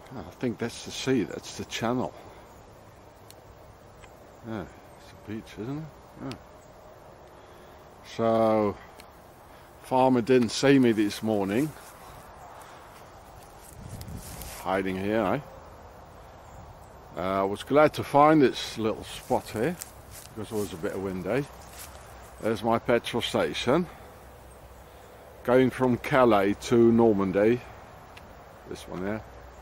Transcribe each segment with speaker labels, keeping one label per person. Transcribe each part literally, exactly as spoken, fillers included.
Speaker 1: I think that's the sea, that's the channel. Yeah, it's the beach, isn't it? Yeah. So, farmer didn't see me this morning. Hiding here, eh? Uh, I was glad to find this little spot here, because it was a bit of windy. There's my petrol station. Going from Calais to Normandy. This one here.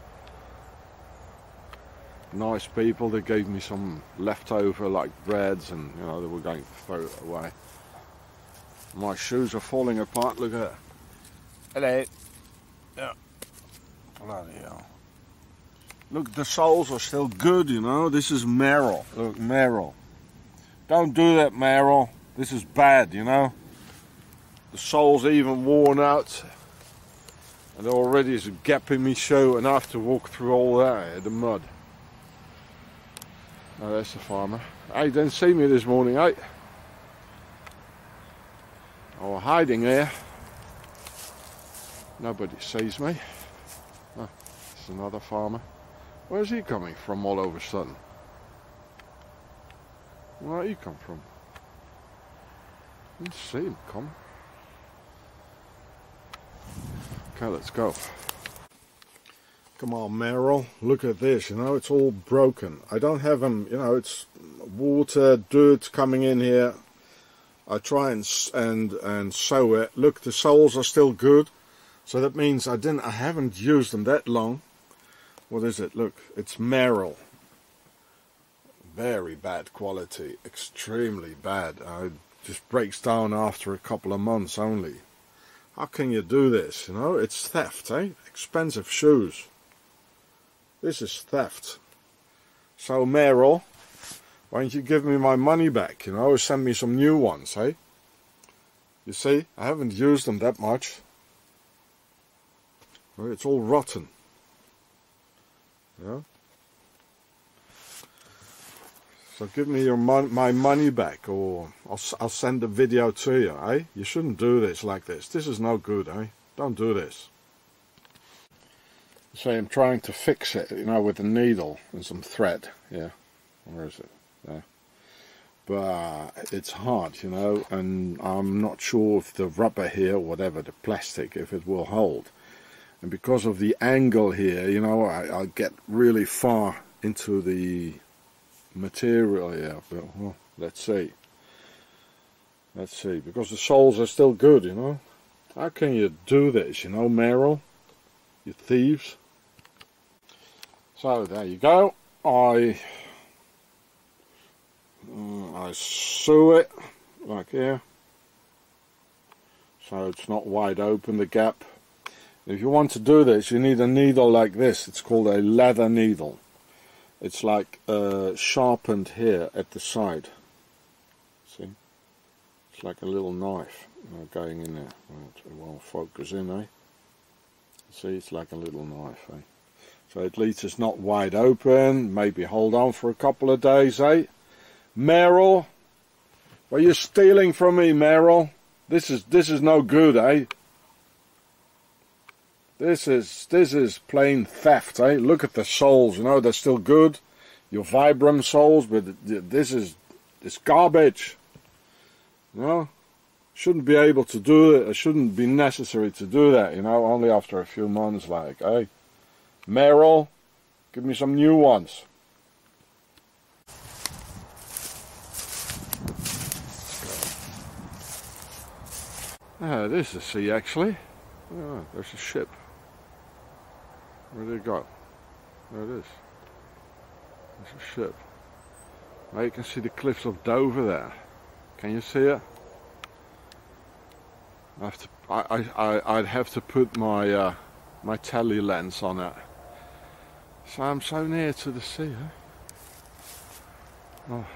Speaker 1: Nice people, they gave me some leftover like breads and you know they were going to throw it away. My shoes are falling apart, look at that. Hello. Yeah. Bloody hell. Look, the soles are still good, you know. This is Merrell. Look, Merrell. Don't do that, Merrell. This is bad, you know. The sole's even worn out. And there already is a gap in my shoe and I have to walk through all that, the mud. Oh, that's the farmer. Hey, didn't see me this morning, eh? I was hiding there. Nobody sees me. Oh, it's another farmer. Where's he coming from all of a sudden? Where did he come from? Didn't see him come. Okay, let's go. Come on, Merrell, look at this, you know, it's all broken. I don't have them, you know, it's water, dirt coming in here. I try and and and sew it. Look, the soles are still good. So that means I didn't I haven't used them that long. What is it? Look, it's Merrell. Very bad quality, extremely bad. Uh, it just breaks down after a couple of months only. How can you do this? You know, it's theft, eh? Expensive shoes. This is theft. So Merrell, why don't you give me my money back, you know, or send me some new ones, eh? You see, I haven't used them that much. Well, it's all rotten. Yeah. So give me your mon my money back, or I'll, I'll send the video to you, eh? You shouldn't do this like this. This is no good, eh? Don't do this. So I'm trying to fix it, you know, with a needle and some thread. Yeah, where is it? There. But it's hard, you know, and I'm not sure if the rubber here, or whatever, the plastic, if it will hold. And because of the angle here, you know, I, I get really far into the material here. But well, let's see. Let's see, because the soles are still good, you know. How can you do this, you know, Merrell? You thieves. So there you go. I uh, I sew it like here, so it's not wide open, the gap. If you want to do this, you need a needle like this. It's called a leather needle. It's like uh, sharpened here at the side. See? It's like a little knife, you know, going in there. Well, it won't focus in, eh? See, it's like a little knife, eh? So at least it's not wide open. Maybe hold on for a couple of days, eh? Merrell, what are you stealing from me, Merrell? This is this is no good, eh? This is this is plain theft, eh? Look at the soles, you know, they're still good. Your Vibram soles, but this is this garbage. You know? Shouldn't be able to do it. It shouldn't be necessary to do that, you know, only after a few months, like, eh? Merrell, give me some new ones. Ah, this is the sea, actually. Oh, there's a ship. Where did it go? There it is. There's a ship. Now you can see the cliffs of Dover there. Can you see it? I have to, I, I, I'd have to put my uh, my tele lens on it. So I'm so near to the sea, eh? Oh.